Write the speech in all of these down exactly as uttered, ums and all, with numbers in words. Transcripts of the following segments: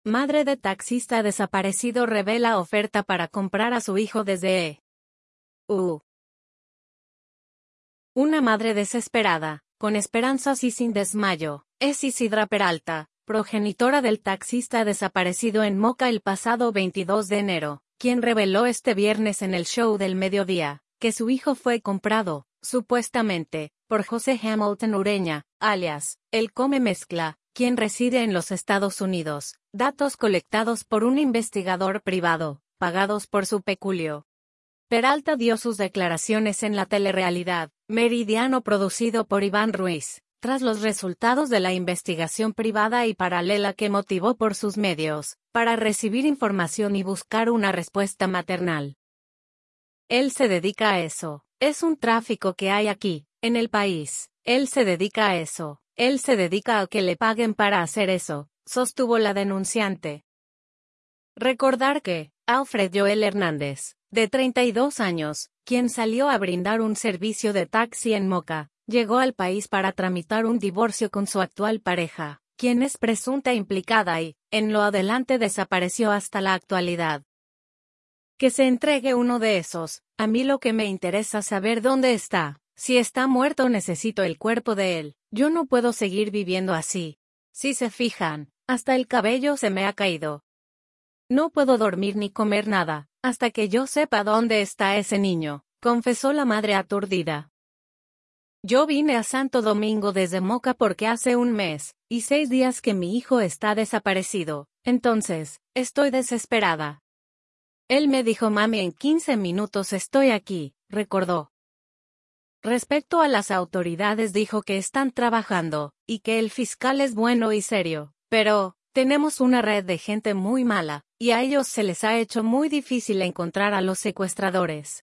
Madre de taxista desaparecido revela oferta para comprar a su hijo desde E U. Una madre desesperada, con esperanzas y sin desmayo, es Isidra Peralta, progenitora del taxista desaparecido en Moca el pasado veintidós de enero, quien reveló este viernes en el show del mediodía, que su hijo fue comprado, supuestamente, por José Hamilton Ureña, alias, el Come Mezcla, quien reside en los Estados Unidos, datos colectados por un investigador privado, pagados por su peculio. Peralta dio sus declaraciones en la telerrealidad, Meridiano producido por Iván Ruiz, tras los resultados de la investigación privada y paralela que motivó por sus medios, para recibir información y buscar una respuesta maternal. Él se dedica a eso, es un tráfico que hay aquí, en el país, él se dedica a eso, él se dedica a que le paguen para hacer eso, sostuvo la denunciante. Recordar que, Alfred Joel Hernández, de treinta y dos años, quien salió a brindar un servicio de taxi en Moca, llegó al país para tramitar un divorcio con su actual pareja, quien es presunta implicada y, en lo adelante desapareció hasta la actualidad. Que se entregue uno de esos, a mí lo que me interesa saber dónde está, si está muerto necesito el cuerpo de él, yo no puedo seguir viviendo así. Si se fijan, hasta el cabello se me ha caído. No puedo dormir ni comer nada, hasta que yo sepa dónde está ese niño, confesó la madre aturdida. Yo vine a Santo Domingo desde Moca porque hace un mes, y seis días que mi hijo está desaparecido, entonces, estoy desesperada. Él me dijo mami en quince minutos estoy aquí, recordó. Respecto a las autoridades dijo que están trabajando, y que el fiscal es bueno y serio, pero, tenemos una red de gente muy mala, y a ellos se les ha hecho muy difícil encontrar a los secuestradores.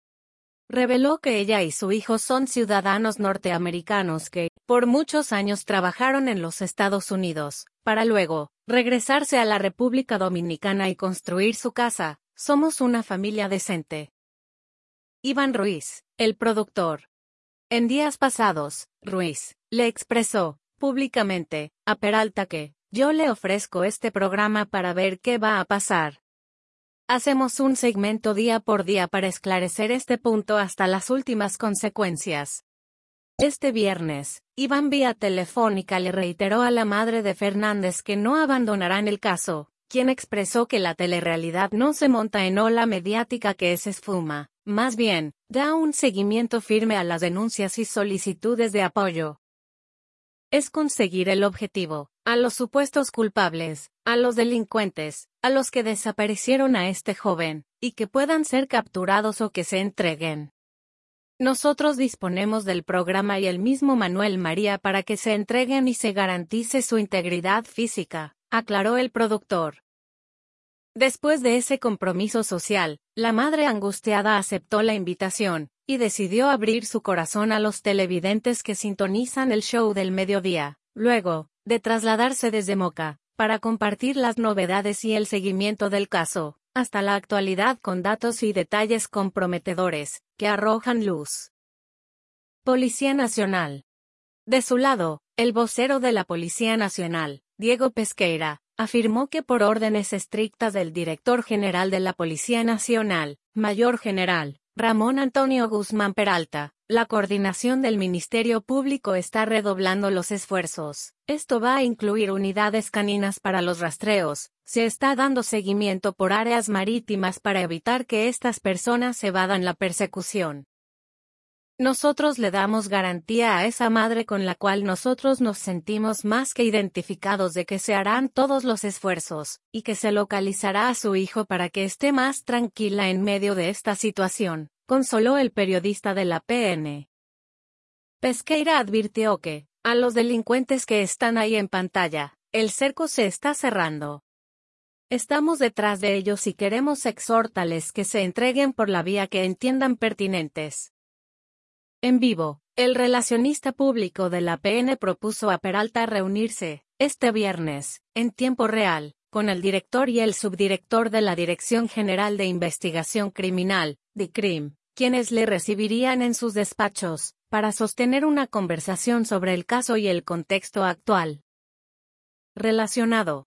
Reveló que ella y su hijo son ciudadanos norteamericanos que, por muchos años trabajaron en los Estados Unidos, para luego, regresarse a la República Dominicana y construir su casa. Somos una familia decente. Iván Ruiz, el productor. En días pasados, Ruiz, le expresó, públicamente, a Peralta que, yo le ofrezco este programa para ver qué va a pasar. Hacemos un segmento día por día para esclarecer este punto hasta las últimas consecuencias. Este viernes, Iván vía telefónica le reiteró a la madre de Fernández que no abandonarán el caso, quien expresó que la telerrealidad no se monta en ola mediática que se esfuma, más bien, da un seguimiento firme a las denuncias y solicitudes de apoyo. Es conseguir el objetivo, a los supuestos culpables, a los delincuentes, a los que desaparecieron a este joven, y que puedan ser capturados o que se entreguen. Nosotros disponemos del programa y el mismo Manuel María para que se entreguen y se garantice su integridad física, aclaró el productor. Después de ese compromiso social, la madre angustiada aceptó la invitación, y decidió abrir su corazón a los televidentes que sintonizan el show del mediodía, luego, de trasladarse desde Moca, para compartir las novedades y el seguimiento del caso, hasta la actualidad con datos y detalles comprometedores, que arrojan luz. Policía Nacional. De su lado, el vocero de la Policía Nacional, Diego Pesqueira, afirmó que por órdenes estrictas del director general de la Policía Nacional, Mayor General Ramón Antonio Guzmán Peralta, la coordinación del Ministerio Público está redoblando los esfuerzos. Esto va a incluir unidades caninas para los rastreos, se está dando seguimiento por áreas marítimas para evitar que estas personas evadan la persecución. Nosotros le damos garantía a esa madre con la cual nosotros nos sentimos más que identificados de que se harán todos los esfuerzos, y que se localizará a su hijo para que esté más tranquila en medio de esta situación, consoló el periodista de la P N. Pesqueira advirtió que, a los delincuentes que están ahí en pantalla, el cerco se está cerrando. Estamos detrás de ellos y queremos exhortarles que se entreguen por la vía que entiendan pertinentes. En vivo, el relacionista público de la P N propuso a Peralta reunirse, este viernes, en tiempo real, con el director y el subdirector de la Dirección General de Investigación Criminal, DICRIM, quienes le recibirían en sus despachos, para sostener una conversación sobre el caso y el contexto actual. Relacionado.